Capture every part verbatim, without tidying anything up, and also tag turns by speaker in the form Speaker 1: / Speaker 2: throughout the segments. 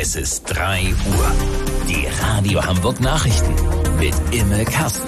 Speaker 1: Es ist drei Uhr. Die Radio Hamburg Nachrichten mit Imme Kasten.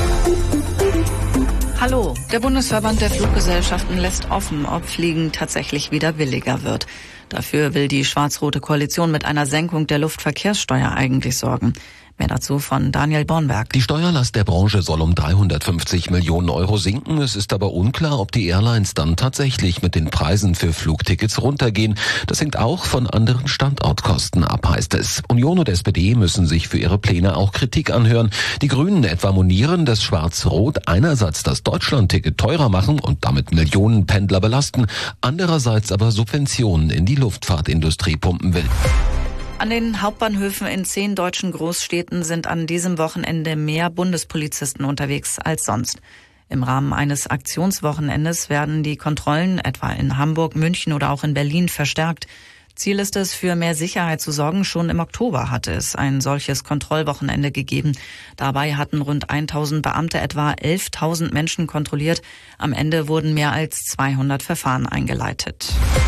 Speaker 2: Hallo, der Bundesverband der Fluggesellschaften lässt offen, ob Fliegen tatsächlich wieder billiger wird. Dafür will die schwarz-rote Koalition mit einer Senkung der Luftverkehrssteuer eigentlich sorgen. Mehr dazu von Daniel Bornberg.
Speaker 3: Die Steuerlast der Branche soll um dreihundertfünfzig Millionen Euro sinken. Es ist aber unklar, ob die Airlines dann tatsächlich mit den Preisen für Flugtickets runtergehen. Das hängt auch von anderen Standortkosten ab, heißt es. Union und S P D müssen sich für ihre Pläne auch Kritik anhören. Die Grünen etwa monieren, dass Schwarz-Rot einerseits das Deutschland-Ticket teurer machen und damit Millionen Pendler belasten, andererseits aber Subventionen in die Luftfahrtindustrie pumpen will.
Speaker 2: An den Hauptbahnhöfen in zehn deutschen Großstädten sind an diesem Wochenende mehr Bundespolizisten unterwegs als sonst. Im Rahmen eines Aktionswochenendes werden die Kontrollen etwa in Hamburg, München oder auch in Berlin verstärkt. Ziel ist es, für mehr Sicherheit zu sorgen. Schon im Oktober hatte es ein solches Kontrollwochenende gegeben. Dabei hatten rund tausend Beamte etwa elftausend Menschen kontrolliert. Am Ende wurden mehr als zweihundert Verfahren eingeleitet.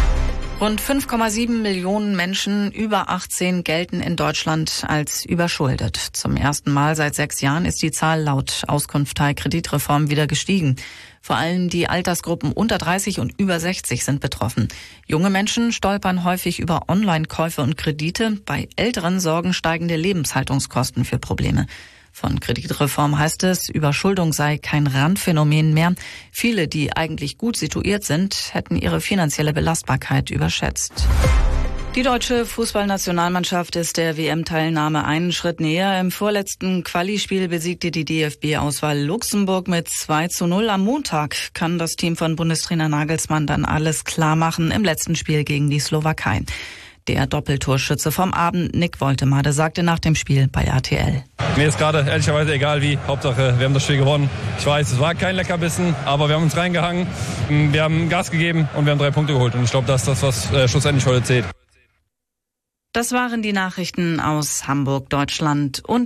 Speaker 2: Rund fünf Komma sieben Millionen Menschen über achtzehn gelten in Deutschland als überschuldet. Zum ersten Mal seit sechs Jahren ist die Zahl laut Auskunft Teil Kreditreform wieder gestiegen. Vor allem die Altersgruppen unter dreißig und über sechzig sind betroffen. Junge Menschen stolpern häufig über Online-Käufe und Kredite. Bei Älteren sorgen steigende Lebenshaltungskosten für Probleme. Von Kreditreform heißt es, Überschuldung sei kein Randphänomen mehr. Viele, die eigentlich gut situiert sind, hätten ihre finanzielle Belastbarkeit überschätzt. Die deutsche Fußballnationalmannschaft ist der W M-Teilnahme einen Schritt näher. Im vorletzten Quali-Spiel besiegte die D F B-Auswahl Luxemburg mit zwei zu null. Am Montag kann das Team von Bundestrainer Nagelsmann dann alles klar machen im letzten Spiel gegen die Slowakei. Der Doppeltorschütze vom Abend, Nick Woltemade, sagte nach dem Spiel bei R T L.
Speaker 4: Mir ist gerade ehrlicherweise egal wie. Hauptsache, wir haben das Spiel gewonnen. Ich weiß, es war kein Leckerbissen, aber wir haben uns reingehangen. Wir haben Gas gegeben und wir haben drei Punkte geholt. Und ich glaube, das ist das, was äh, schlussendlich heute zählt.
Speaker 2: Das waren die Nachrichten aus Hamburg, Deutschland und